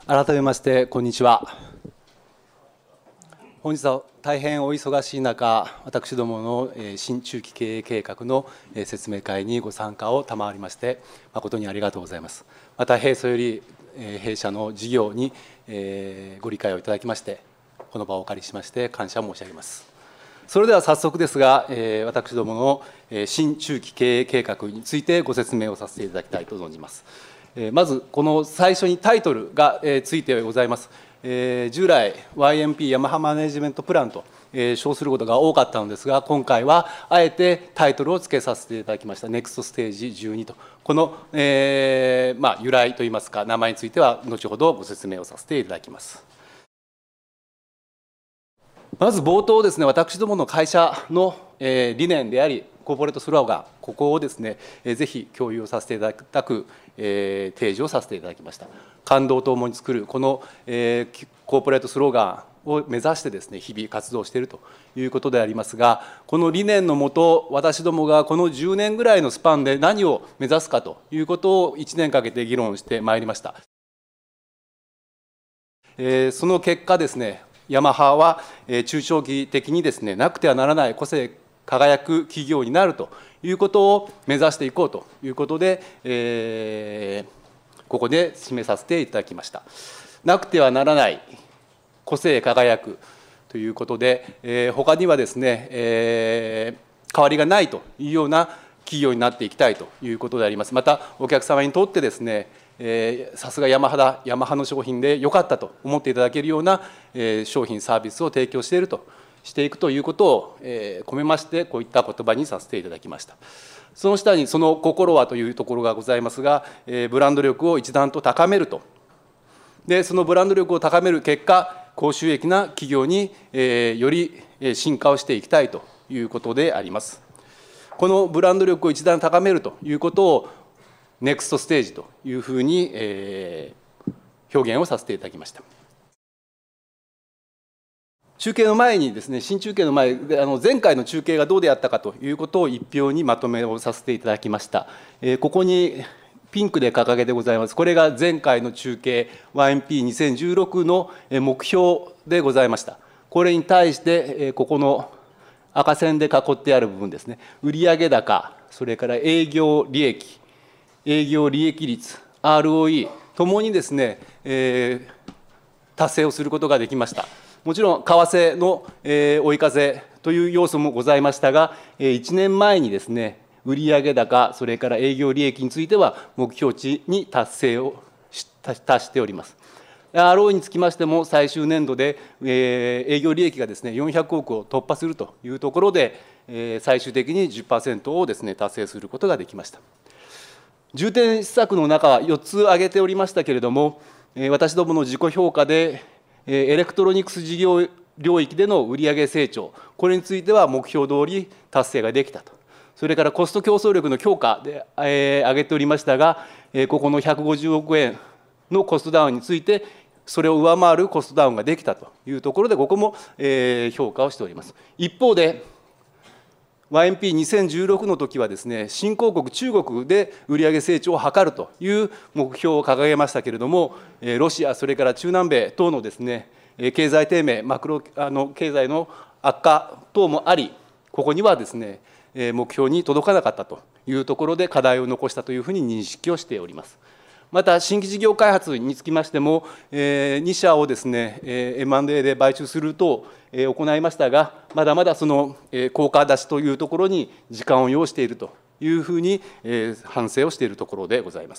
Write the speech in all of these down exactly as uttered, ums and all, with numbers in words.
改めましてこんにちは。本日は大変お忙しい中、私どもの新中期経営計画の説明会にご参加を賜りまして誠にありがとうございます。また平素より弊社の事業にご理解をいただきましてこの場をお借りしまして感謝申し上げます。それでは早速ですが、私どもの新中期経営計画についてご説明をさせていただきたいと存じます。まずこの最初にタイトルがついてございます。従来 ワイエムピー ヤマハマネジメントプランと称することが多かったのですが、今回はあえてタイトルを付けさせていただきましたネクストステージじゅうにと、この、えーまあ、由来といいますか名前については後ほどご説明をさせていただきます。まず冒頭ですね、私どもの会社の理念でありコーポレートスローガン、ここをですねぜひ共有をさせていただきたく、えー、提示をさせていただきました。感動とともに作るこの、えー、コーポレートスローガンを目指してですね日々活動しているということでありますが、この理念のもと私どもがこのじゅうねんぐらいのスパンで何を目指すかということをいちねんかけて議論してまいりました。えー、その結果ですね、ヤマハは中長期的にですねなくてはならない個性輝く企業になるということを目指していこうということで、えー、ここで示させていただきました。なくてはならない個性輝くということで、えー、他にはですね、えー、変わりがないというような企業になっていきたいということであります。またお客様にとってですね、さすがヤマハだ、ヤマハの商品で良かったと思っていただけるような、えー、商品サービスを提供しているとしていくということを、えー、込めましてこういった言葉にさせていただきました。その下にその心はというところがございますが、えー、ブランド力を一段と高めると。でそのブランド力を高める結果、高収益な企業に、えー、より進化をしていきたいということであります。このブランド力を一段高めるということをネクストステージというふうに、えー、表現をさせていただきました。中継の前にですね、新中継の前であの前回の中継がどうであったかということを一表にまとめをさせていただきました。えー、ここにピンクで掲げてございます。これが前回の中継 ワイエムピーにせんじゅうろく の目標でございました。これに対してここの赤線で囲ってある部分ですね、売上高、それから営業利益、営業利益率、アールオーイー ともにですね、えー、達成をすることができました。もちろん為替の、えー、追い風という要素もございましたが、いちねんまえにですね売上高、それから営業利益については目標値に達成を達しております。アールオーイー につきましても最終年度で、えー、営業利益がですねよんひゃくおくを突破するというところで、えー、最終的に じゅっパーセント をですね達成することができました。重点施策の中はよっつ挙げておりましたけれども、私どもの自己評価でエレクトロニクス事業領域での売上成長、これについては目標通り達成ができたと。それからコスト競争力の強化で挙げておりましたが、ここのひゃくごじゅうおくえんのコストダウンについてそれを上回るコストダウンができたというところで、ここも評価をしております。一方でワイエムピーにせんじゅうろく の時はですね、新興国中国で売上成長を図るという目標を掲げましたけれども、ロシア、それから中南米等のですね経済低迷、マクロあの経済の悪化等もあり、ここにはですね目標に届かなかったというところで課題を残したというふうに認識をしております。また新規事業開発につきましても、に社をですね エムアンドエー で買収すると行いましたが、まだまだその効果出しというところに時間を要しているというふうに反省をしているところでございます。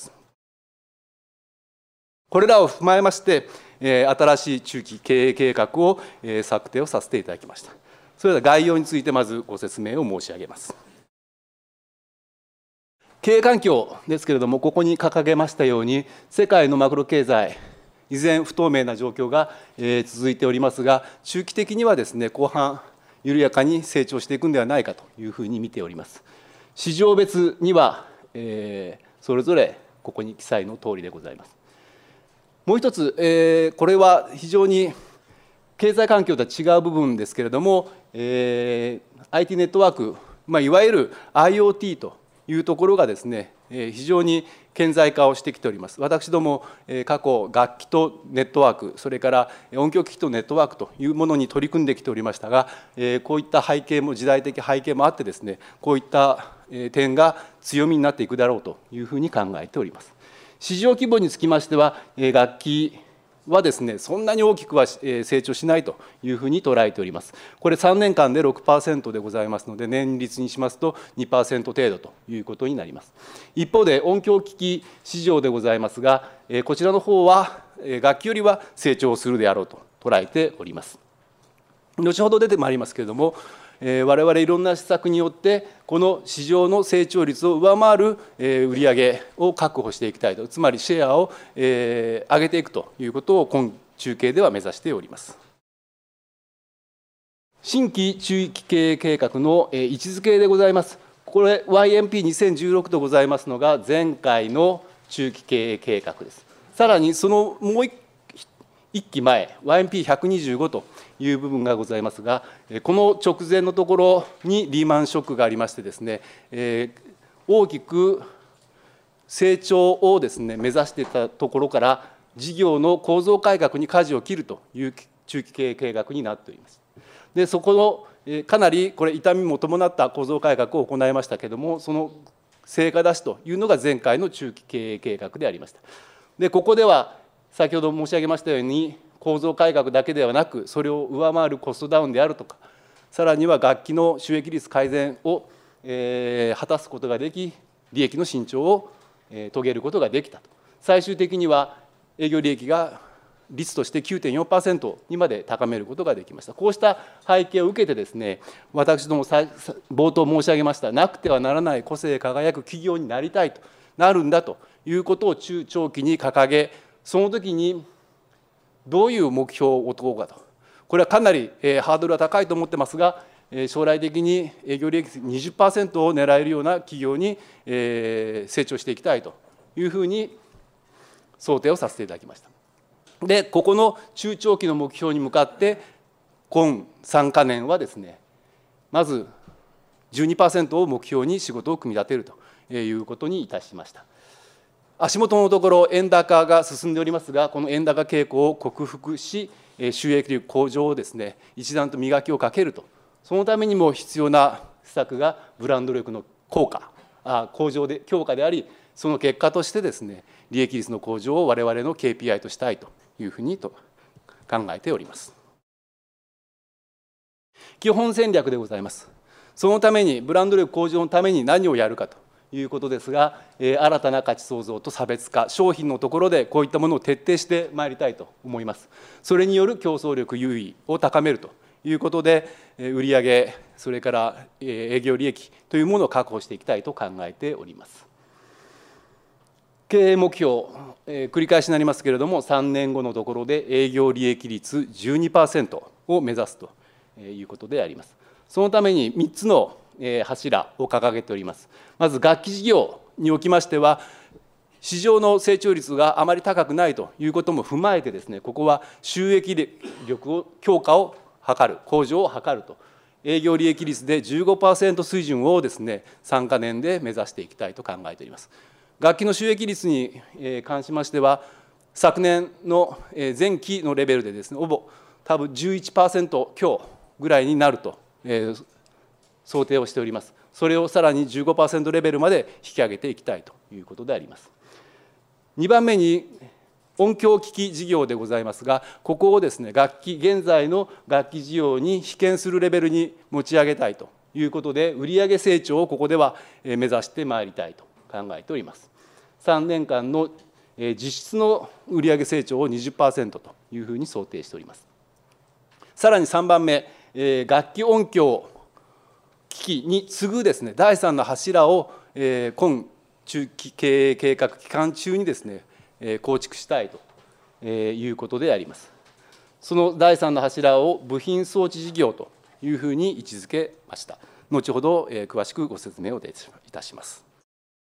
これらを踏まえまして新しい中期経営計画を策定をさせていただきました。それでは概要についてまずご説明を申し上げます。経営環境ですけれども、ここに掲げましたように世界のマクロ経済、依然不透明な状況が続いておりますが、中期的にはですね後半緩やかに成長していくんではないかというふうに見ております。市場別には、えー、それぞれここに記載の通りでございます。もう一つ、えー、これは非常に経済環境とは違う部分ですけれども、えー、アイティー ネットワーク、まあ、いわゆる アイオーティー というところがですね非常に顕在化をしてきております。私ども、過去、楽器とネットワーク、それから音響機器とネットワークというものに取り組んできておりましたが、こういった背景も、時代的背景もあってですね、こういった点が強みになっていくだろうというふうに考えております。市場規模につきましては、楽器はですね、そんなに大きくは成長しないというふうに捉えております。これさんねんかんで ろくパーセント でございますので、年率にしますと にパーセント 程度ということになります。一方で音響機器市場でございますが、こちらの方は楽器よりは成長するであろうと捉えております。後ほど出てまいりますけれども、我々いろんな施策によってこの市場の成長率を上回る売上を確保していきたいと、つまりシェアを上げていくということを今中継では目指しております。新規中期経営計画の位置づけでございます。これ ワイエムピーにせんじゅうろく とございますのが前回の中期経営計画です。さらにそのもう一いっきまえ ワイエムピーひゃくにじゅうご という部分がございますが、この直前のところにリーマンショックがありましてですね、大きく成長をですね目指していたところから事業の構造改革に舵を切るという中期経営計画になっております。でそこのかなりこれ痛みも伴った構造改革を行いましたけれども、その成果出しというのが前回の中期経営計画でありました。でここでは先ほど申し上げましたように、構造改革だけではなく、それを上回るコストダウンであるとか、さらには楽器の収益率改善を、えー、果たすことができ、利益の伸長を、えー、遂げることができたと。最終的には営業利益が率として きゅうてんよんパーセント にまで高めることができました。こうした背景を受けてですね、私ども冒頭申し上げました、なくてはならない個性輝く企業になりたいとなるんだということを中長期に掲げ、その時にどういう目標を置こうかと、これはかなりハードルは高いと思ってますが、将来的に営業利益 にじゅっパーセント を狙えるような企業に成長していきたいというふうに想定をさせていただきました。で、ここの中長期の目標に向かって、今さんかねんはですね、まず じゅうにパーセント を目標に仕事を組み立てるということにいたしました。足元のところ、円高が進んでおりますが、この円高傾向を克服し、収益力向上をですね、一段と磨きをかけると、そのためにも必要な施策がブランド力の効果、向上で、強化であり、その結果としてですね、利益率の向上を我々の ケーピーアイ としたいというふうにと考えております。基本戦略でございます。そのために、ブランド力向上のために何をやるかということですが、新たな価値創造と差別化、商品のところでこういったものを徹底してまいりたいと思います。それによる競争力優位を高めるということで、売上、それから営業利益というものを確保していきたいと考えております。経営目標、繰り返しになりますけれども、さんねんごのところで営業利益率 じゅうにパーセント を目指すということであります。そのためにみっつの柱を掲げております。まず楽器事業におきましては、市場の成長率があまり高くないということも踏まえてですね、ここは収益力を強化を図る、向上を図ると、営業利益率で じゅうごパーセント 水準をですね、さんかねんで目指していきたいと考えております。楽器の収益率に関しましては、昨年の前期のレベルでですね、ほぼ多分 じゅういちパーセント 強ぐらいになると想定をしております。それをさらに じゅうごパーセント レベルまで引き上げていきたいということであります。にばんめに音響機器事業でございますが、ここをですね、楽器、現在の楽器事業に比肩するレベルに持ち上げたいということで、売上成長をここでは目指してまいりたいと考えております。さんねんかんの実質の売上成長を にじゅっパーセント というふうに想定しております。さらにさんばんめ、楽器音響機器に次ぐですね、だいさんの柱を今中期経営計画期間中にですね、構築したいということであります。そのだいさんの柱を部品装置事業というふうに位置づけました。後ほど詳しくご説明をいたします。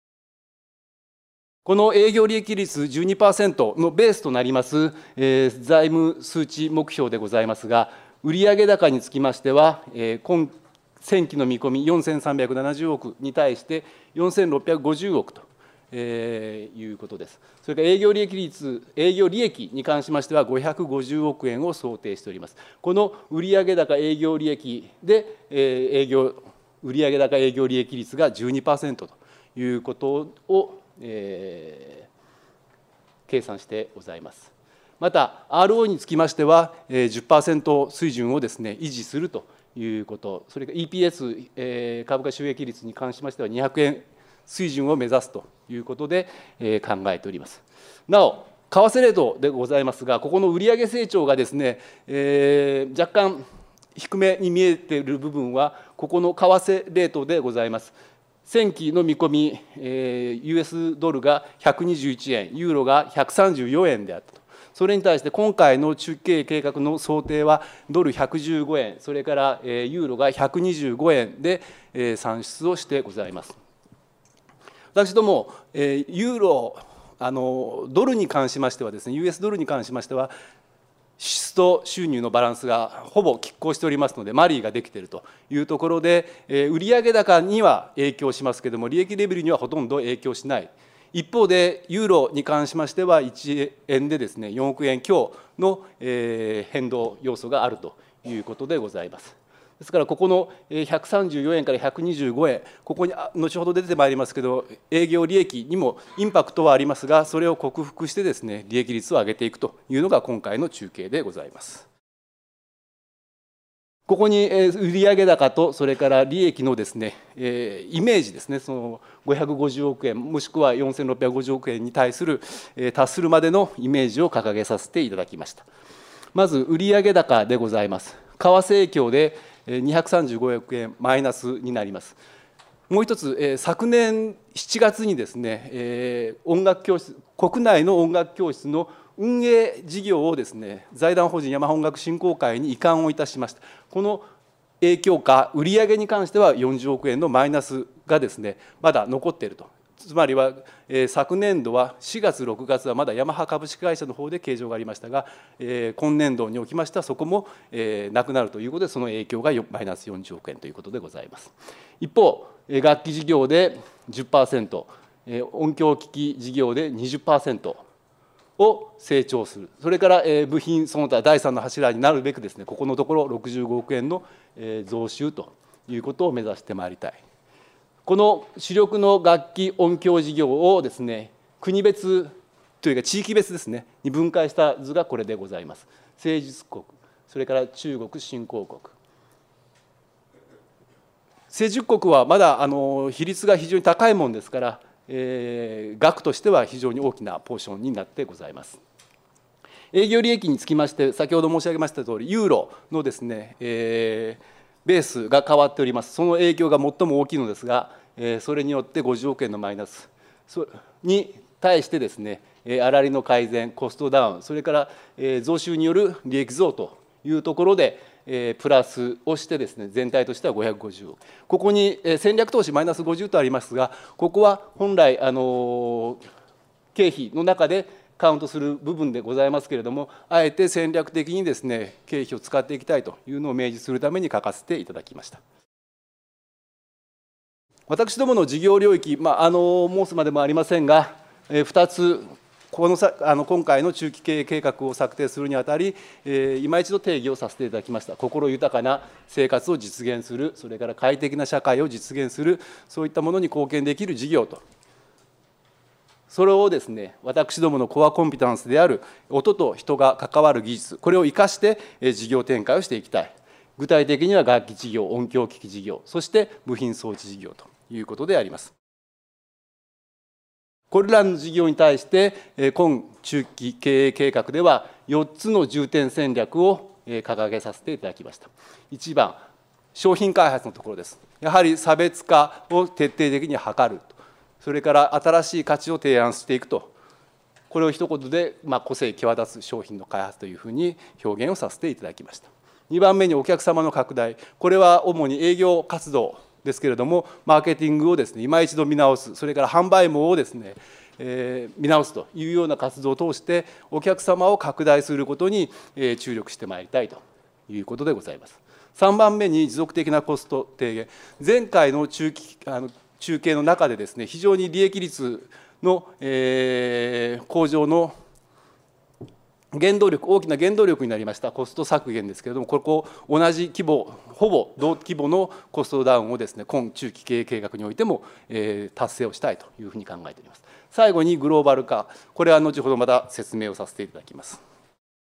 この営業利益率 じゅうにパーセント のベースとなります、えー、財務数値目標でございますが、売上高につきましては、えー、今前期の見込みよんせんさんびゃくななじゅうおくに対してよんせんろっぴゃくごじゅうおくとえー、いうことです。それから営業利益率、営業利益に関しましてはごひゃくごじゅうおくえんを想定しております。この売上高営業利益で、えー、営業売上高営業利益率が じゅうにパーセント ということを、えー、計算してございます。また アールオー につきましては じゅっパーセント 水準をですね維持するということ、それから イーピーエス、えー、株価収益率に関しましてはにひゃくえん水準を目指すということで、えー、考えております。なお、為替レートでございますが、ここの売上成長がですね、えー、若干低めに見えている部分は、ここの為替レートでございます。先期の見込み、えー、ユーエス ドルがひゃくにじゅういちえん、ユーロがひゃくさんじゅうよえんであったと。それに対して今回の中期経営計画の想定はドルひゃくじゅうごえん、それからユーロがひゃくにじゅうごえんで算出をしてございます。私どもユーロ、あのドルに関しましてはですね、ユーエス ドルに関しましては支出と収入のバランスがほぼ拮抗しておりますので、マリーができているというところで、売上高には影響しますけれども、利益レベルにはほとんど影響しない。一方で、ユーロに関しましては、いちえんでですね、よんおくえん強の変動要素があるということでございます。ですから、ここのひゃくさんじゅうよえんからひゃくにじゅうごえん、ここに後ほど出てまいりますけど、営業利益にもインパクトはありますが、それを克服してですね、利益率を上げていくというのが今回の中継でございます。ここに売上高とそれから利益のですね、イメージですね、そのごひゃくごじゅうおくえんもしくはよんせんろっぴゃくごじゅうおくえんに対する達するまでのイメージを掲げさせていただきました。まず売上高でございます。為替影響でにひゃくさんじゅうごおくえんマイナスになります。もう一つ、昨年しちがつにですね、音楽教室、国内の音楽教室の運営事業をですね、財団法人ヤマハ音楽振興会に移管をいたしました。この影響か、売上に関してはよんじゅうおくえんのマイナスがですね、まだ残っていると。つまりは、えー、昨年度はしがつ、ろくがつはまだヤマハ株式会社の方で計上がありましたが、えー、今年度におきましてはそこも、えー、なくなるということで、その影響がマイナスよんじゅうおくえんということでございます。一方、楽器事業で じゅっパーセント、音響機器事業で にじゅっパーセントを成長する、それから部品その他だいさんの柱になるべくですね、ここのところろくじゅうごおくえんの増収ということを目指してまいりたい。この主力の楽器音響事業をですね、国別というか地域別ですねに分解した図がこれでございます。成熟国、それから中国新興国。成熟国はまだあの比率が非常に高いものですから、えー、額としては非常に大きなポーションになってございます。営業利益につきまして、先ほど申し上げましたとおり、ユーロのですね、えー、ベースが変わっております。その影響が最も大きいのですが、えー、それによってごじゅうおくえんのマイナスに対してですね、粗利の改善、コストダウン、それから増収による利益増というところで、プラスをしてですね、全体としてはごひゃくごじゅうおく。ここに戦略投資マイナスごじゅうとありますが、ここは本来、あの経費の中でカウントする部分でございますけれども、あえて戦略的にですね、経費を使っていきたいというのを明示するために書かせていただきました。私どもの事業領域、まあ、あの申すまでもありませんが、ふたつ、このさあの今回の中期経営計画を策定するにあたり、えー、今一度定義をさせていただきました。心豊かな生活を実現する、それから快適な社会を実現する、そういったものに貢献できる事業と、それをですね、私どものコアコンピタンスである音と人が関わる技術、これを生かして事業展開をしていきたい。具体的には楽器事業、音響機器事業、そして部品装置事業ということであります。これらの事業に対して、今中期経営計画ではよっつの重点戦略を掲げさせていただきました。いちばん、商品開発のところです。やはり差別化を徹底的に図ると、それから新しい価値を提案していくと、これを一言で、まあ、個性際立つ商品の開発というふうに表現をさせていただきました。にばんめにお客様の拡大、これは主に営業活動ですけれども、マーケティングをですね、今一度見直す、それから販売網をですね、えー、見直すというような活動を通して、お客様を拡大することに、えー、注力してまいりたいということでございます。さんばんめに持続的なコスト低減、前回の中期あの中継の中でですね、非常に利益率の、えー、向上の原動力、大きな原動力になりましたコスト削減ですけれども、ここ同じ規模、ほぼ同規模のコストダウンをですね、今中期経営計画においても、えー、達成をしたいというふうに考えております。最後にグローバル化、これは後ほどまた説明をさせていただきます。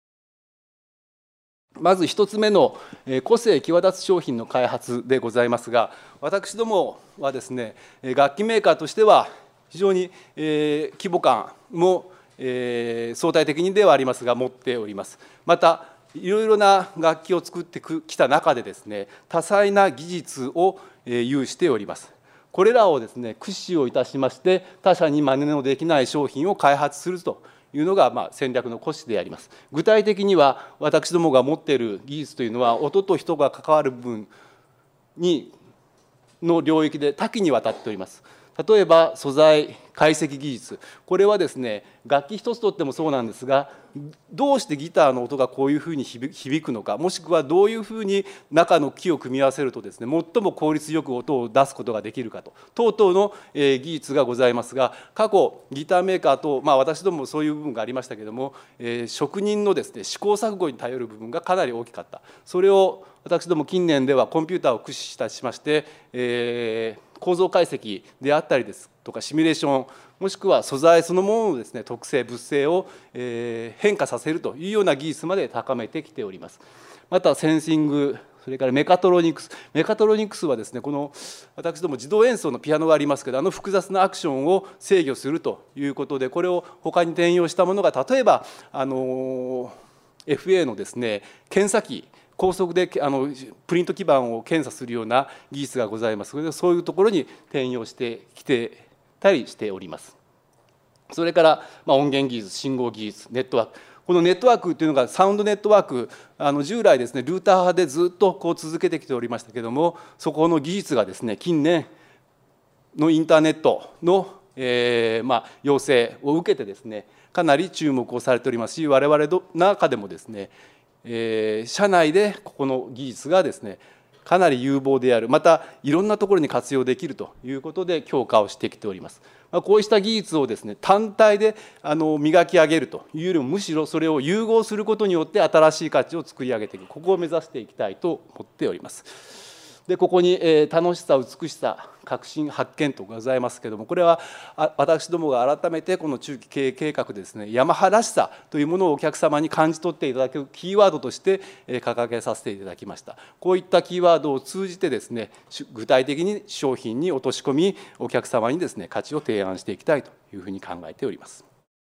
まず一つ目の個性際立つ商品の開発でございますが、私どもはですね、楽器メーカーとしては非常に規模感も相対的にではありますが持っております。またいろいろな楽器を作ってきた中でですね、多彩な技術を有しております。これらをですね駆使をいたしまして、他社に真似のできない商品を開発するというのがまあ戦略の骨子であります。具体的には私どもが持っている技術というのは、音と人が関わる部分にの領域で多岐にわたっております。例えば素材解析技術、これはですね楽器一つとってもそうなんですが、どうしてギターの音がこういうふうに響くのか、もしくはどういうふうに中の木を組み合わせるとですね最も効率よく音を出すことができるかと等々の技術がございますが、過去ギターメーカーと、まあ、私どももそういう部分がありましたけれども、えー、職人のですね試行錯誤に頼る部分がかなり大きかった。それを私ども近年ではコンピューターを駆使いたしまして、えー構造解析であったりですとかシミュレーション、もしくは素材そのもののですね特性物性を変化させるというような技術まで高めてきております。またセンシング、それからメカトロニクス、メカトロニクスはですねこの私ども自動演奏のピアノがありますけど、あの複雑なアクションを制御するということで、これを他に転用したものが、例えばあの エフエー のですね検査機、高速であのプリント基板を検査するような技術がございます。それでそういうところに転用してきてたりしております。それから、まあ、音源技術、信号技術、ネットワーク、このネットワークというのがサウンドネットワーク、あの従来ですねルーター派でずっとこう続けてきておりましたけれども、そこの技術がですね近年のインターネットの、えーまあ、要請を受けてですねかなり注目をされておりますし、我々の中でもですねえー、社内でここの技術がですねかなり有望である、またいろんなところに活用できるということで強化をしてきております。まあ、こうした技術をですね単体であの磨き上げるというよりも、むしろそれを融合することによって新しい価値を作り上げていく、ここを目指していきたいと思っております。でここに、えー、楽しさ、美しさ、革新、発見とございますけれども、これは私どもが改めてこの中期経営計画ですね、ヤマハらしさというものをお客様に感じ取っていただくキーワードとして掲げさせていただきました。こういったキーワードを通じてですね具体的に商品に落とし込み、お客様にですね価値を提案していきたいというふうに考えております。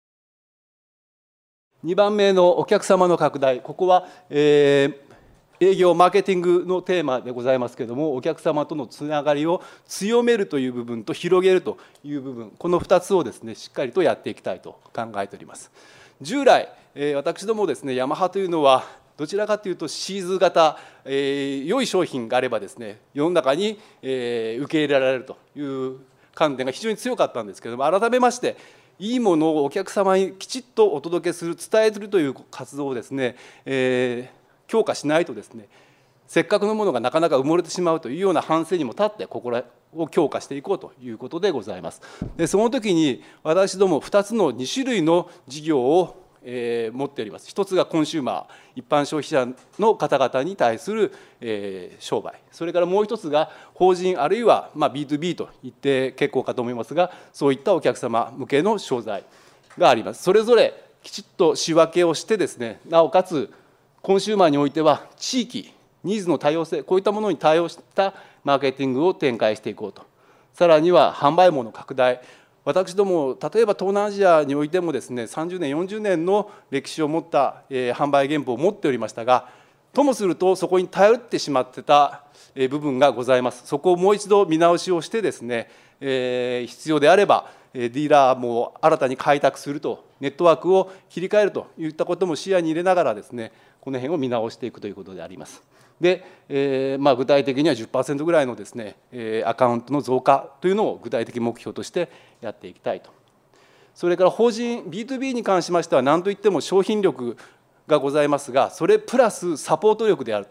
にばんめのお客様の拡大、ここは、えー営業マーケティングのテーマでございますけれども、お客様とのつながりを強めるという部分と広げるという部分、このふたつをですねしっかりとやっていきたいと考えております。従来、えー、私どもですねヤマハというのはどちらかというとシーズ型、えー、良い商品があればですね世の中に、えー、受け入れられるという観点が非常に強かったんですけれども、改めましていいものをお客様にきちっとお届けする、伝えるという活動をですね、えー強化しないとですねせっかくのものがなかなか埋もれてしまうというような反省にも立って、ここを強化していこうということでございます。でその時に私どもふたつのに種類の事業を、えー、持っております。一つがコンシューマー、一般消費者の方々に対する、えー、商売、それからもう一つが法人あるいは、まあ、ビーツービー と言って結構かと思いますが、そういったお客様向けの商材があります。それぞれきちっと仕分けをしてですね、なおかつコンシューマーにおいては地域ニーズの多様性、こういったものに対応したマーケティングを展開していこうと。さらには販売網の拡大、私ども例えば東南アジアにおいてもですねさんじゅうねんよんじゅうねんの歴史を持った、えー、販売原簿を持っておりましたが、ともするとそこに頼ってしまってた部分がございます。そこをもう一度見直しをしてですね、えー、必要であればディーラーも新たに開拓すると、ネットワークを切り替えるといったことも視野に入れながらですねこの辺を見直していくということであります。で、えーまあ、具体的には じゅっパーセント ぐらいのですね、えー、アカウントの増加というのを具体的目標としてやっていきたいと。それから法人 ビーツービー に関しましては何といっても商品力がございますが、それプラスサポート力であると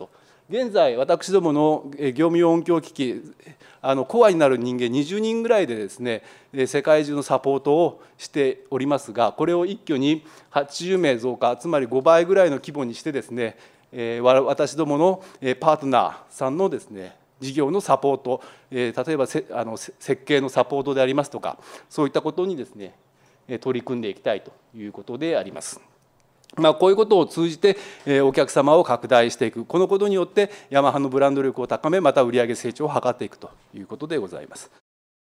現在、私どもの業務用音響機器、あのコアになる人間にじゅうにんぐらいでですね、世界中のサポートをしておりますが、これを一挙にはちじゅうめい増加、つまりごばいぐらいの規模にしてですね、私どものパートナーさんのですね、事業のサポート、例えばあの設計のサポートでありますとか、そういったことにですね、取り組んでいきたいということであります。まあ、こういうことを通じてお客様を拡大していく、このことによってヤマハのブランド力を高め、また売上成長を図っていくということでございます。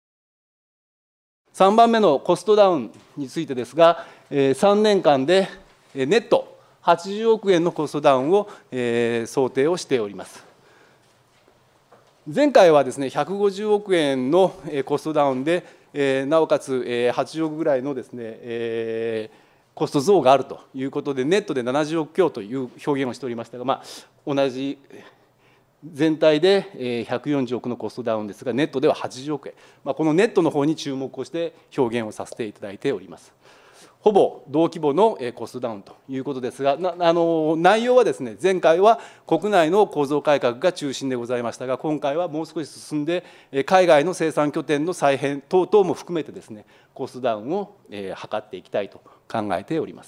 さんばんめのコストダウンについてですが、さんねんかんでネットはちじゅうおくえんのコストダウンを想定をしております。前回はですね、ひゃくごじゅうおくえんのコストダウンで、なおかつはちじゅうおくぐらいのですね、コスト増があるということで、ネットでななじゅうおく強という表現をしておりましたが、まあ、同じ全体でひゃくよんじゅうおくのコストダウンですが、ネットでははちじゅうおくえん、まあ、このネットの方に注目をして表現をさせていただいております。ほぼ同規模のコストダウンということですが、なあの内容はですね、前回は国内の構造改革が中心でございましたが、今回はもう少し進んで、海外の生産拠点の再編等々も含めてですね、コストダウンを図っていきたいと考えております。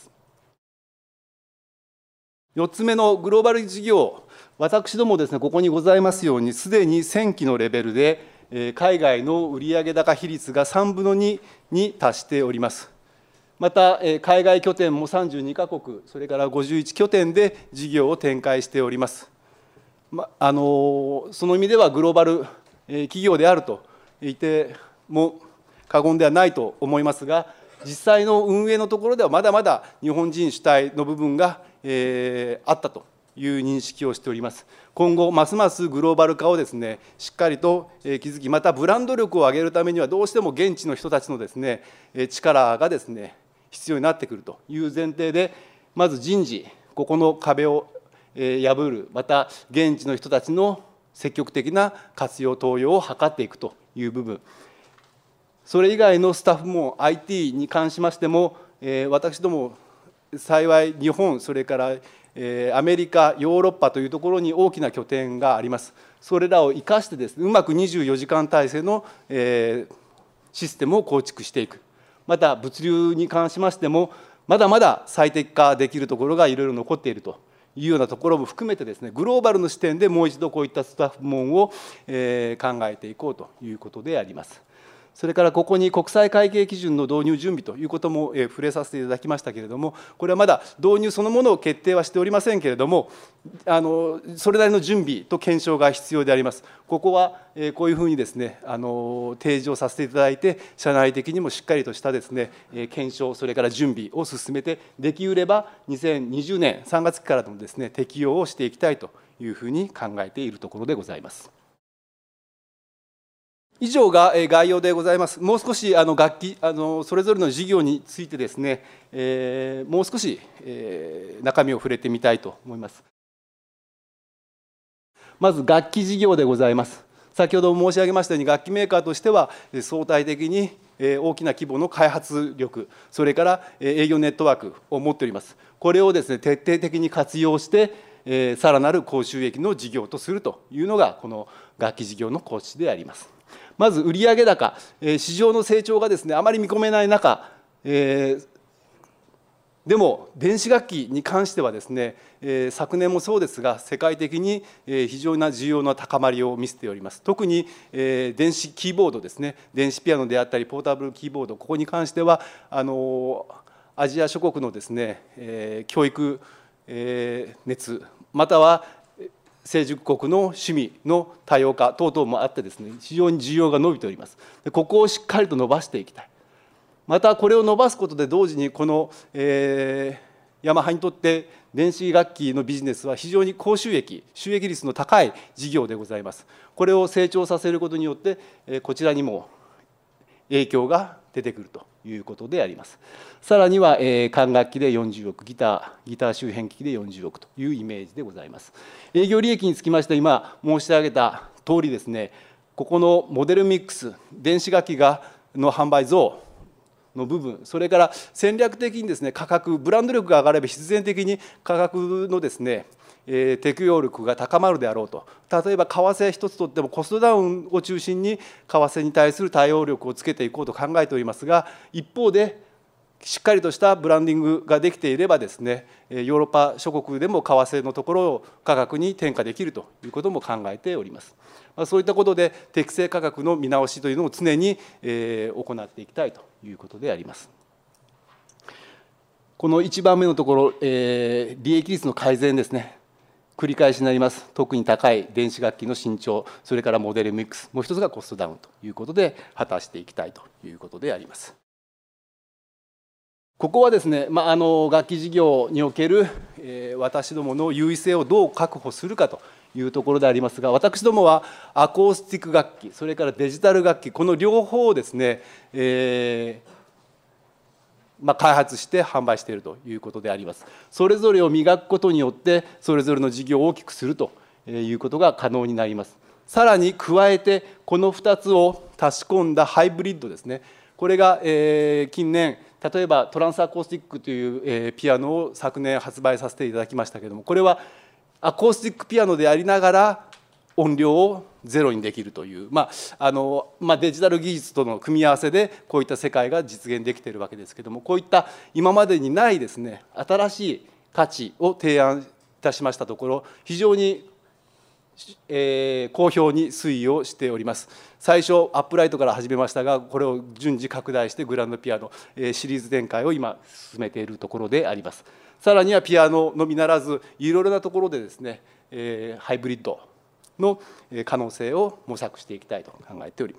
よっつめのグローバル事業、私どもですね、ここにございますように、すでに先期のレベルで、海外の売上高比率がさんぶのにに達しております。また、海外拠点もさんじゅうにかこく、それからごじゅういちきょてんで事業を展開しております。ま、あのその意味ではグローバル企業であると言っても過言ではないと思いますが、実際の運営のところではまだまだ日本人主体の部分が、えー、あったという認識をしております。今後ますますグローバル化をですね、しっかりと築き、またブランド力を上げるためにはどうしても現地の人たちのですね、力がですね必要になってくるという前提で、まず人事、ここの壁を破る、また現地の人たちの積極的な活用登用を図っていくという部分、それ以外のスタッフも アイティー に関しましても、私ども幸い日本、それからアメリカ、ヨーロッパというところに大きな拠点があります。それらを生かしてですね、うまくにじゅうよじかん体制のシステムを構築していく。また物流に関しましても、まだまだ最適化できるところがいろいろ残っているというようなところも含めてですね、グローバルの視点でもう一度こういったスタッフ門を考えていこうということであります。それからここに国際会計基準の導入準備ということも触れさせていただきましたけれども、これはまだ導入そのものを決定はしておりませんけれども、あのそれなりの準備と検証が必要であります。ここはこういうふうにですね、あの提示をさせていただいて、社内的にもしっかりとしたですね、検証、それから準備を進めて、できうればにせんにじゅうねんさんがつからのですね、適用をしていきたいというふうに考えているところでございます。以上が概要でございます。もう少しあの楽器あのそれぞれの事業についてですね、えー、もう少し、えー、中身を触れてみたいと思います。まず楽器事業でございます。先ほど申し上げましたように、楽器メーカーとしては相対的に大きな規模の開発力、それから営業ネットワークを持っております。これをですね、徹底的に活用して、さらなる高収益の事業とするというのが、この楽器事業の構築であります。まず売上高、市場の成長がですね、あまり見込めない中、えー、でも電子楽器に関してはですね、昨年もそうですが、世界的に非常な需要の高まりを見せております。特に電子キーボードですね、電子ピアノであったり、ポータブルキーボード、ここに関しては、あのアジア諸国のですね、教育熱、または成熟国の趣味の多様化等々もあってですね、非常に需要が伸びております。ここをしっかりと伸ばしていきたい。またこれを伸ばすことで同時に、この、えー、ヤマハにとって電子楽器のビジネスは非常に高収益、収益率の高い事業でございます。これを成長させることによって、こちらにも影響が出てくるということであります。さらには、えー、管楽器でよんじゅうおく、ギター、ギター周辺機器でよんじゅうおくというイメージでございます。営業利益につきましては、今申し上げた通りですね、ここのモデルミックス、電子楽器がの販売増の部分、それから戦略的にですね、価格、ブランド力が上がれば必然的に価格のですね、 えー、適応力が高まるであろうと。例えば為替一つとってもコストダウンを中心に為替に対する対応力をつけていこうと考えておりますが、一方でしっかりとしたブランディングができていればですね、ヨーロッパ諸国でも為替のところを価格に転嫁できるということも考えております。そういったことで適正価格の見直しというのを常に行っていきたいということであります。このいちばんめのところ、えー、利益率の改善ですね。繰り返しになります。特に高い電子楽器の伸長、それからモデルミックス、もう一つがコストダウンということで果たしていきたいということであります。ここはですね、まあ、あの楽器事業における、えー、私どもの優位性をどう確保するかというところでありますが、私どもはアコースティック楽器、それからデジタル楽器、この両方をですね、えーまあ、開発して販売しているということであります。それぞれを磨くことによって、それぞれの事業を大きくするということが可能になります。さらに加えて、このふたつを足し込んだハイブリッドですね、これが、えー、近年、例えばトランスアコースティックという、えー、ピアノを昨年発売させていただきましたけれども、これはアコースティックピアノでありながら、音量をゼロにできるという、まああのまあ、デジタル技術との組み合わせでこういった世界が実現できているわけですけれども、こういった今までにないですね、新しい価値を提案いたしましたところ、非常に、えー、好評に推移をしております。最初アップライトから始めましたが、これを順次拡大してグランドピアノ、えー、シリーズ展開を今進めているところであります。さらにはピアノのみならず、いろいろなところでですね、えー、ハイブリッドの可能性を模索していきたいと考えております。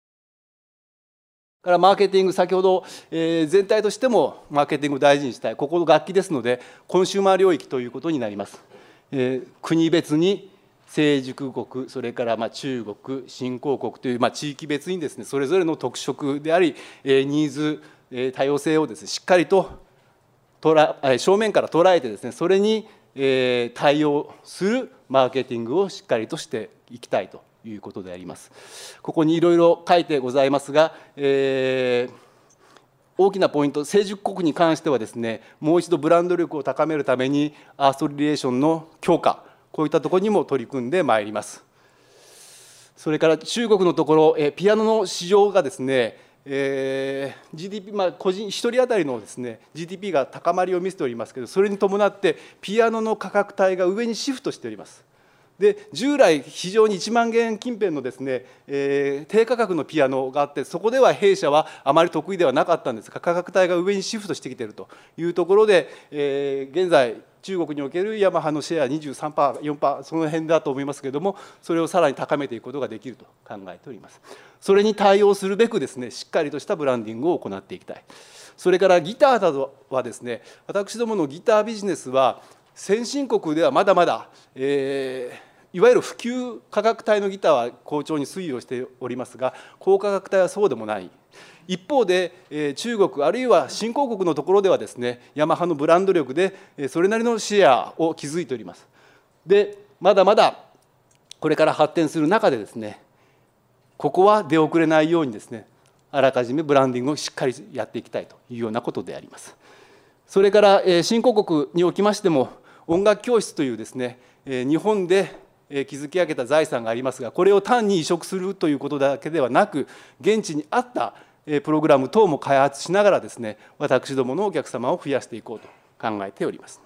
からマーケティング、先ほど、えー、全体としてもマーケティングを大事にしたい、ここの楽器ですので、コンシューマー領域ということになります。えー、国別に成熟国、それからまあ中国、新興国という、まあ、地域別にですね、それぞれの特色であり、えー、ニーズ、えー、多様性をですね、しっかりと捉正面から捉えてですね、それに対応するマーケティングをしっかりとしていきたいということであります。ここにいろいろ書いてございますが、えー、大きなポイント、成熟国に関してはですね、もう一度ブランド力を高めるためにアーストリレーションの強化、こういったところにも取り組んでまいります。それから中国のところ、ピアノの市場がですね、えー、ジーディーピー、まあ、個人ひとり当たりのですね ジーディーピー が高まりを見せておりますけど、それに伴ってピアノの価格帯が上にシフトしております。で従来非常にいちまんげん近辺のですね、えー、低価格のピアノがあって、そこでは弊社はあまり得意ではなかったんですが、価格帯が上にシフトしてきているというところで、えー、現在中国におけるヤマハのシェア にじゅうさんパーセント、よんパーセント、その辺だと思いますけれども、それをさらに高めていくことができると考えております。それに対応するべくですね、しっかりとしたブランディングを行っていきたい。それからギターなどはですね、私どものギタービジネスは先進国ではまだまだ、えーいわゆる普及価格帯のギターは好調に推移をしておりますが、高価格帯はそうでもない。一方で、えー、中国あるいは新興国のところではですね、ヤマハのブランド力でそれなりのシェアを築いております。でまだまだこれから発展する中でですね、ここは出遅れないようにですね、あらかじめブランディングをしっかりやっていきたいというようなことであります。それから、えー、新興国におきましても、音楽教室というですね、えー、日本で築き上げた財産がありますが、これを単に移植するということだけではなく、現地に合ったプログラム等も開発しながらですね、私どものお客様を増やしていこうと考えております。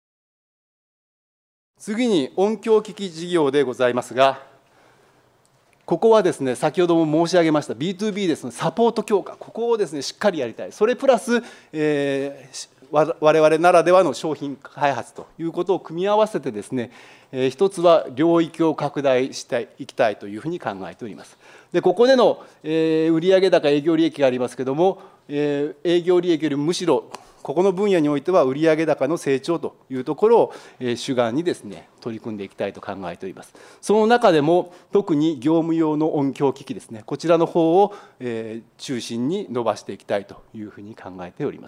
次に音響機器事業でございますが、ここはですね、先ほども申し上げました ビーツービー ですので、サポート強化、ここをですねしっかりやりたい。それプラス、えー我々ならではの商品開発ということを組み合わせてですね、一つは領域を拡大していきたいというふうに考えております。でここでの売上高営業利益がありますけれども、営業利益よりむしろここの分野においては売上高の成長というところを主眼にですね取り組んでいきたいと考えております。その中でも特に業務用の音響機器ですね、こちらの方を中心に伸ばしていきたいというふうに考えております。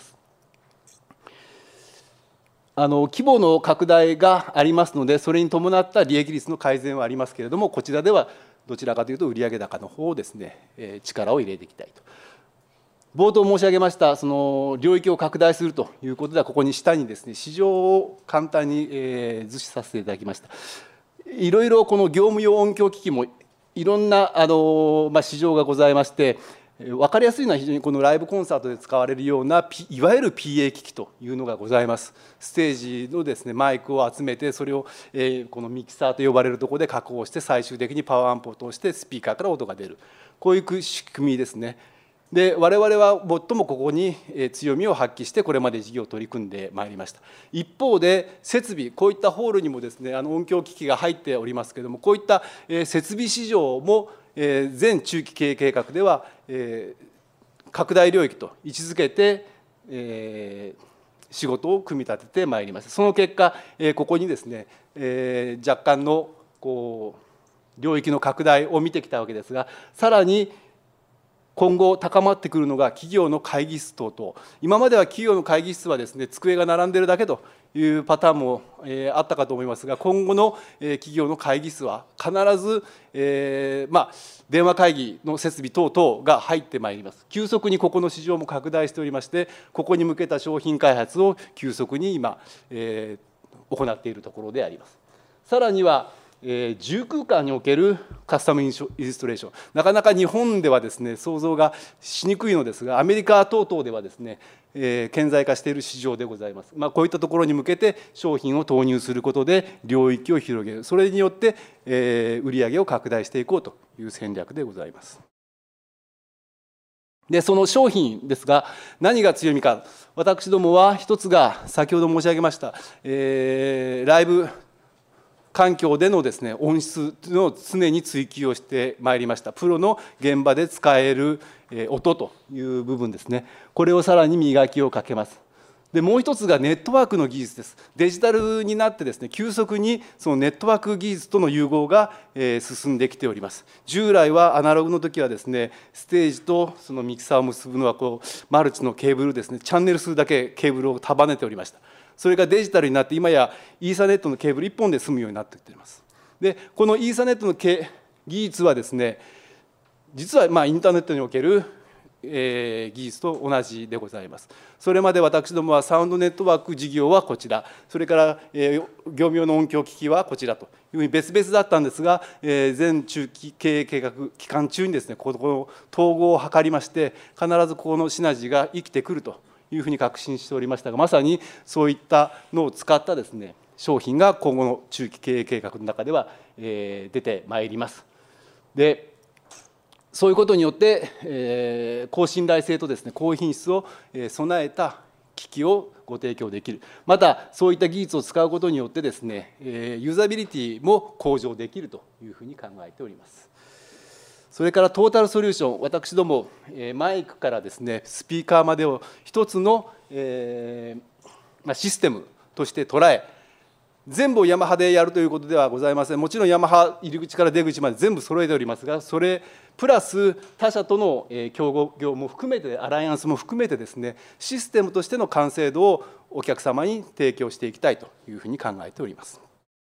あの規模の拡大がありますので、それに伴った利益率の改善はありますけれども、こちらではどちらかというと売上高の方をですね力を入れていきたいと。 冒頭申し上げましたその領域を拡大するということでは、ここに下にですね市場を簡単に、えー、図示させていただきました。いろいろこの業務用音響機器もいろんなあの、まあ、市場がございまして、分かりやすいのは非常にこのライブコンサートで使われるような、いわゆる ピーエー 機器というのがございます。ステージのですねマイクを集めて、それをこのミキサーと呼ばれるところで加工して、最終的にパワーアンプを通してスピーカーから音が出る、こういう仕組みですね。で我々は最もここに強みを発揮して、これまで事業を取り組んでまいりました。一方で設備、こういったホールにもですねあの音響機器が入っておりますけれども、こういった設備市場も前中期経営計画では拡大領域と位置づけて仕事を組み立ててまいりました。その結果、ここにですね若干のこう領域の拡大を見てきたわけですが、さらに今後高まってくるのが企業の会議室等々。今までは企業の会議室はですね机が並んでいるだけというパターンもあったかと思いますが、今後の企業の会議室は必ず、えーまあ、電話会議の設備等々が入ってまいります。急速にここの市場も拡大しておりまして、ここに向けた商品開発を急速に今、えー、行っているところであります。さらにはえー、住空間におけるカスタムインストレーション、なかなか日本ではですね想像がしにくいのですが、アメリカ等々ではですね、えー、顕在化している市場でございます。まあ、こういったところに向けて商品を投入することで領域を広げる、それによって、えー、売上を拡大していこうという戦略でございます。でその商品ですが、何が強みか、私どもは一つが先ほど申し上げました、えー、ライブ環境でのですね音質の常に追求をしてまいりました。プロの現場で使える音という部分ですね、これをさらに磨きをかけます。でもう一つがネットワークの技術です。デジタルになってですね急速にそのネットワーク技術との融合が進んできております。従来はアナログの時はですねステージとそのミキサーを結ぶのはこうマルチのケーブルですね、チャンネル数だけケーブルを束ねておりました。それがデジタルになって、今やイーサネットのケーブルいっぽんで済むようになってきています。でこのイーサネットの技術はですね、実はまあインターネットにおける技術と同じでございます。それまで私どもはサウンドネットワーク事業はこちら、それから業務用の音響機器はこちらというふうに別々だったんですが、前中期経営計画期間中にですねこの統合を図りまして、必ずこのシナジーが生きてくるというふうに確信しておりましたが、まさにそういったのを使ったですね商品が今後の中期経営計画の中では出てまいります。でそういうことによって、えー、高信頼性とですね高品質を備えた機器をご提供できる、またそういった技術を使うことによってですねユーザビリティも向上できるというふうに考えております。それからトータルソリューション、私どもマイクからですねスピーカーまでを一つの、えーまあ、システムとして捉え、全部をヤマハでやるということではございません。もちろんヤマハ入り口から出口まで全部揃えておりますが、それプラス他社との競合業も含めて、アライアンスも含めてですねシステムとしての完成度をお客様に提供していきたいというふうに考えております。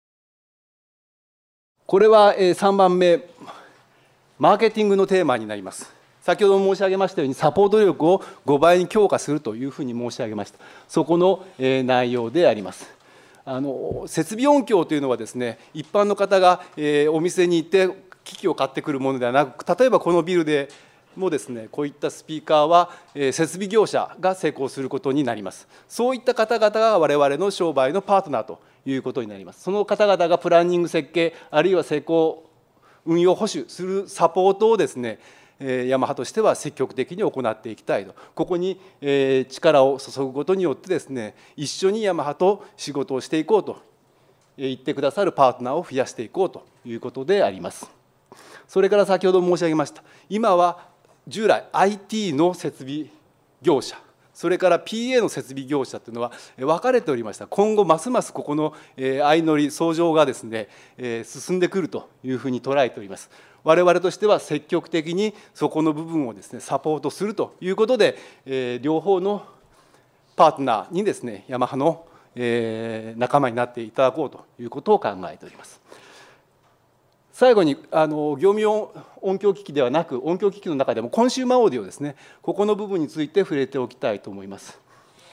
これはさんばんめ、マーケティングのテーマになります。先ほど申し上げましたように、サポート力をごばいに強化するというふうに申し上げました。そこの内容であります。あの設備音響というのはですね、一般の方が、えー、お店に行って機器を買ってくるものではなく、例えばこのビルでもですね、こういったスピーカーは、えー、設備業者が施工することになります。そういった方々が我々の商売のパートナーということになります。その方々がプランニング設計、あるいは施工、運用保守するサポートをですね、ヤマハとしては積極的に行っていきたいと、ここに力を注ぐことによってですね、一緒にヤマハと仕事をしていこうと言ってくださるパートナーを増やしていこうということであります。それから先ほど申し上げました、今は従来 アイティー の設備業者、それから ピーエー の設備業者というのは分かれておりました。今後ますますここの相乗り相乗がですね進んでくるというふうに捉えております。我々としては積極的にそこの部分をですねサポートするということで、えー、両方のパートナーにですねヤマハの、えー、仲間になっていただこうということを考えております。 最後にあの業務用音響機器ではなく、音響機器の中でもコンシューマーオーディオですね、ここの部分について触れておきたいと思います。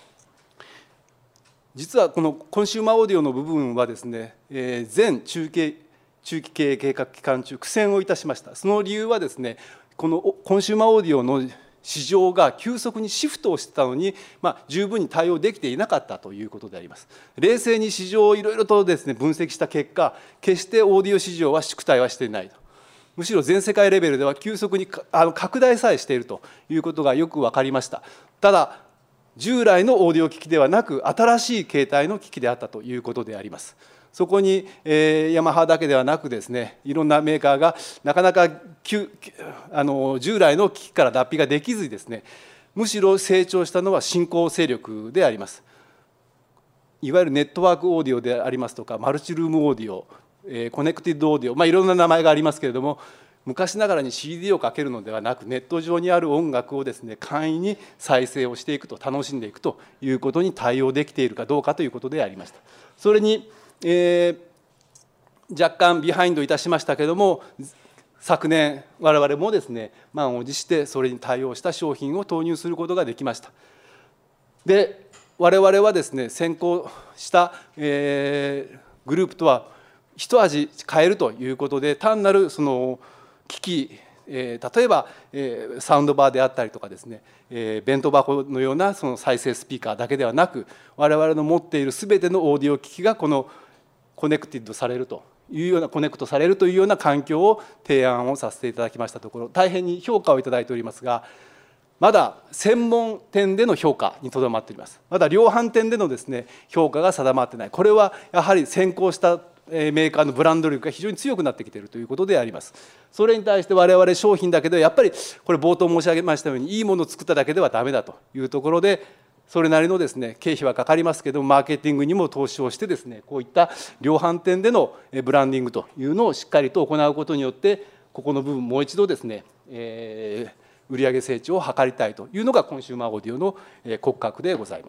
実はこのコンシューマーオーディオの部分はですね、えー、前中継中期経営計画期間中苦戦をいたしました。その理由はですね、このコンシューマーオーディオの市場が急速にシフトをしてたのに、まあ、十分に対応できていなかったということであります。冷静に市場をいろいろとですね分析した結果、決してオーディオ市場は縮退はしていないと。むしろ全世界レベルでは急速にあの拡大さえしているということがよく分かりました。ただ従来のオーディオ機器ではなく、新しい形態の機器であったということであります。そこに、えー、ヤマハだけではなくですね、いろんなメーカーがなかなかあの従来の機器から脱皮ができずにですね、むしろ成長したのは新興勢力であります。いわゆるネットワークオーディオでありますとか、マルチルームオーディオ、えー、コネクティッドオーディオ、まあ、いろんな名前がありますけれども、昔ながらに シーディー をかけるのではなく、ネット上にある音楽をですね簡易に再生をしていくと、楽しんでいくということに対応できているかどうかということでありました。それに、えー、若干ビハインドいたしましたけれども、昨年我々もですね満を持してそれに対応した商品を投入することができました。で我々はですね先行した、えー、グループとは一味変えるということで、単なるその機器、えー、例えば、えー、サウンドバーであったりとかですね、えー、弁当箱のようなその再生スピーカーだけではなく、我々の持っているすべてのオーディオ機器がこのコネクティッドされるというようなコネクトされるというような環境を提案をさせていただきましたところ、大変に評価をいただいておりますが、まだ専門店での評価にとどまっております。まだ量販店でのですね評価が定まってない。これはやはり先行したメーカーのブランド力が非常に強くなってきているということであります。それに対して我々商品だけではやっぱりこれ冒頭申し上げましたように、いいものを作っただけではダメだというところで、それなりのですね経費はかかりますけども、マーケティングにも投資をしてですね、こういった量販店でのブランディングというのをしっかりと行うことによって、ここの部分もう一度ですね、えー、売上成長を図りたいというのがコンシューマーオーディオの骨格でございます。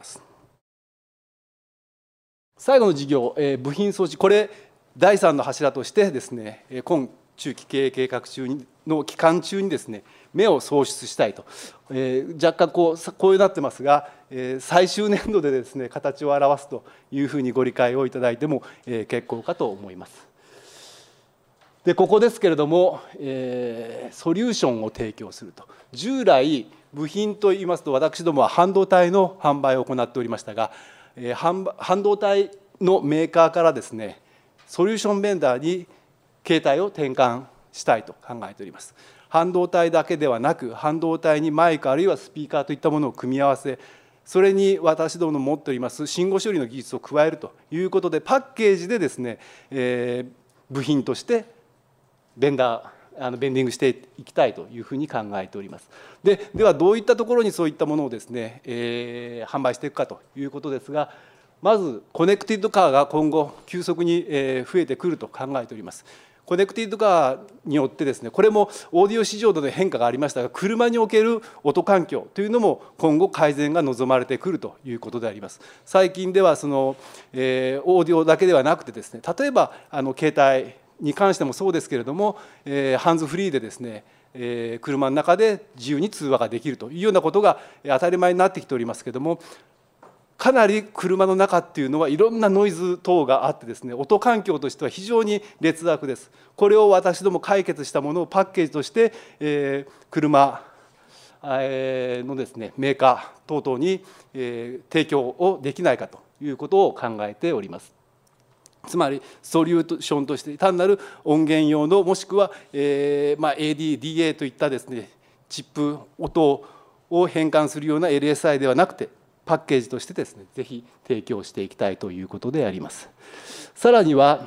最後の事業、えー、部品装置、これだいさんの柱としてですね、今中期経営計画中にの期間中にですね目を創出したいと、えー、若干こうこうなってますが、えー、最終年度でですね形を表すというふうにご理解をいただいても、えー、結構かと思います。でここですけれども、えー、ソリューションを提供すると。従来部品といいますと、私どもは半導体の販売を行っておりましたが、えー、半, 半導体のメーカーからですねソリューションベンダーに形態を転換したいと考えております。半導体だけではなく、半導体にマイクあるいはスピーカーといったものを組み合わせ、それに私どもの持っております信号処理の技術を加えるということで、パッケージでですね、えー、部品としてベンダーあのベンディングしていきたいというふうに考えております。で、ではどういったところにそういったものをですね、えー、販売していくかということですが、まずコネクティッドカーが今後急速に増えてくると考えております。コネクティッドカーによってですね、これもオーディオ市場での変化がありましたが、車における音環境というのも今後改善が望まれてくるということであります。最近ではその、えー、オーディオだけではなくてですね、例えばあの携帯に関してもそうですけれども、えー、ハンズフリーでですね、えー、車の中で自由に通話ができるというようなことが当たり前になってきておりますけれども、かなり車の中っていうのはいろんなノイズ等があってですね、音環境としては非常に劣悪です。これを私ども解決したものをパッケージとして、えー、車のですねメーカー等々に、えー、提供をできないかということを考えております。つまりソリューションとして単なる音源用の、もしくは、えーまあ、エーディー、ディーエー といったですねチップ音を変換するような エルエスアイ ではなくて、パッケージとしてですねぜひ提供していきたいということであります。さらには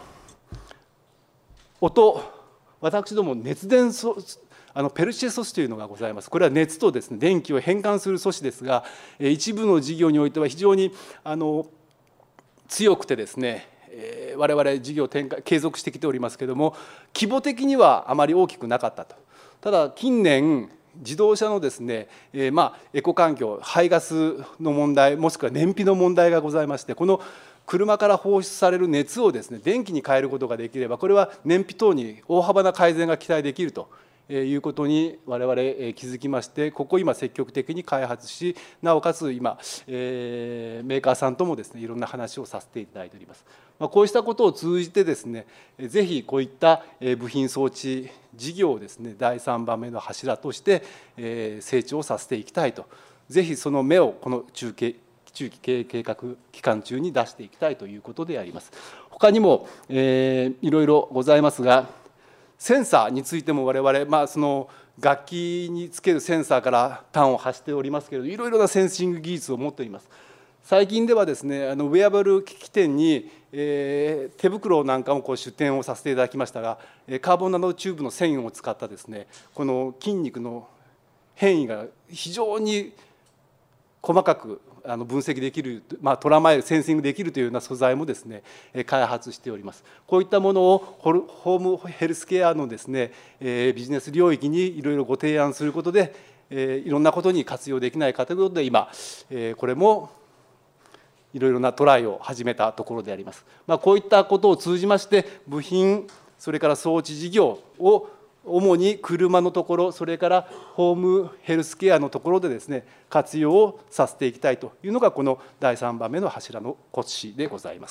音、私ども熱伝素あのペルシェ素子というのがございます。これは熱とですね電気を変換する素子ですが、一部の事業においては非常にあの強くてですね、我々事業展開継続してきておりますけれども、規模的にはあまり大きくなかったと。ただ近年自動車のですね、えー、まあエコ環境、排ガスの問題、もしくは燃費の問題がございまして、この車から放出される熱をですね、電気に変えることができれば、これは燃費等に大幅な改善が期待できるということに我々気づきまして、ここを今積極的に開発し、なおかつ今、えー、メーカーさんともですね、いろんな話をさせていただいております。まあ、こうしたことを通じてですね、ぜひこういった部品装置事業をですね、だいさんばんめの柱として成長させていきたいと、ぜひその目をこの中継中期経営計画期間中に出していきたいということであります。他にも、えー、いろいろございますが、センサーについても我々、まあ、その楽器につけるセンサーから端を発しておりますけれど、いろいろなセンシング技術を持っております。最近ではですね、あのウェアバル機器店に、えー、手袋なんかもこう出展をさせていただきましたが、カーボンナノチューブの繊維を使ったですね、この筋肉の変異が非常に細かくあの分析できる、まあ、捉まえるセンシングできるというような素材もですね、開発しております。こういったものをホームヘルスケアのですね、ビジネス領域にいろいろご提案することで、いろんなことに活用できないかということで、今これもいろいろなトライを始めたところであります。まあ、こういったことを通じまして、部品それから装置事業を主に車のところ、それからホームヘルスケアのところでですね、活用をさせていきたいというのが、このだいさんばんめの柱の骨子でございます。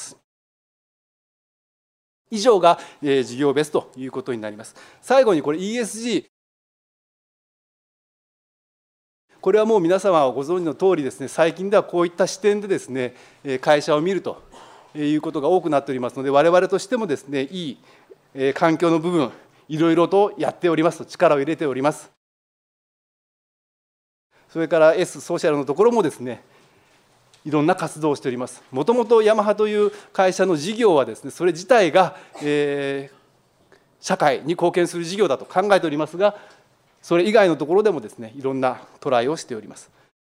以上が事業ベースということになります。最後にこれ イーエスジー。これはもう皆様ご存知の通りですね、最近ではこういった視点でですね、会社を見るということが多くなっておりますので、我々としてもですね、いい環境の部分、いろいろとやっておりますと、力を入れております。それから S ソーシャルのところもですね、いろんな活動をしております。もともとヤマハという会社の事業はですね、それ自体が、えー、社会に貢献する事業だと考えておりますが、それ以外のところでもですね、いろんなトライをしております。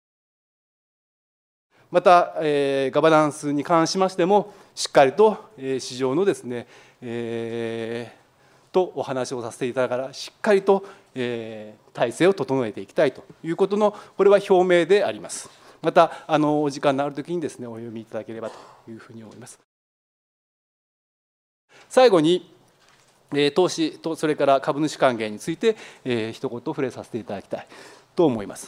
また、えー、ガバナンスに関しましても、しっかりと、えー、市場のですね、えーとお話をさせていただきながら、しっかりと、えー、体制を整えていきたいということの、これは表明であります。またあのお時間のあるときにですね、お読みいただければというふうに思います。最後に、えー、投資とそれから株主還元について、えー、一言触れさせていただきたいと思います。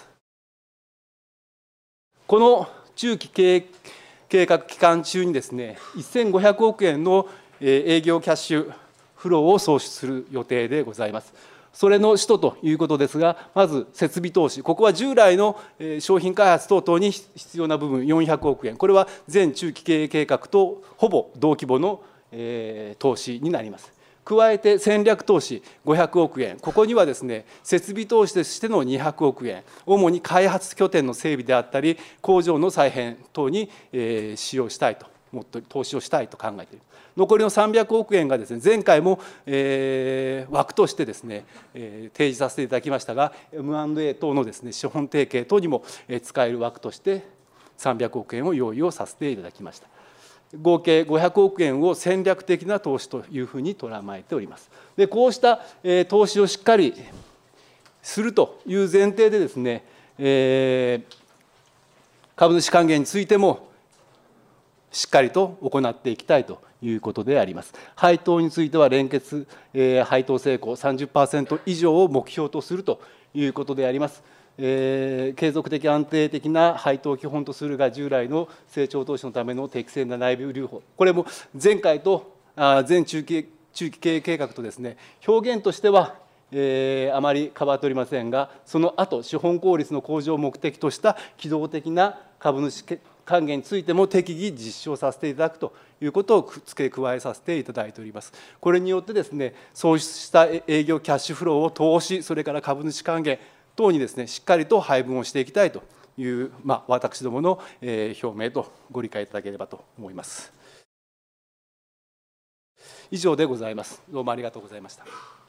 この中期経営計画期間中にですね、せんごひゃくおくえんの営業キャッシュフローを創出する予定でございます。それの使途ということですが、まず設備投資、ここは従来の商品開発等々に必要な部分よんひゃくおくえん、これは全中期経営計画とほぼ同規模の投資になります。加えて戦略投資ごひゃくおくえん、ここにはですね、設備投資としてのにひゃくおくえん、主に開発拠点の整備であったり、工場の再編等に使用したいと、もっと投資をしたいと考えている。残りのさんびゃくおくえんがですね、前回も、えー、枠としてですね、えー、提示させていただきましたが、エムアンドエー 等のですね、資本提携等にも使える枠としてさんびゃくおくえんを用意をさせていただきました。合計ごひゃくおくえんを戦略的な投資というふうに捉えております。で、こうした、えー、投資をしっかりするという前提でですね、えー、株主還元についてもしっかりと行っていきたいということであります。配当については連結、えー、配当成功 さんじゅっパーセント 以上を目標とするということであります。えー、継続的安定的な配当を基本とするが、従来の成長投資のための適正な内部留保、これも前回とあ前中期中期経営計画とですね、表現としては、えー、あまり変わっておりませんが、その後資本効率の向上を目的とした機動的な株主還元についても適宜実施をさせていただくということを付け加えさせていただいております。これによってですね、そうした営業キャッシュフローを投資、それから株主還元等にですね、しっかりと配分をしていきたいという、まあ、私どもの表明とご理解いただければと思います。以上でございます。どうもありがとうございました。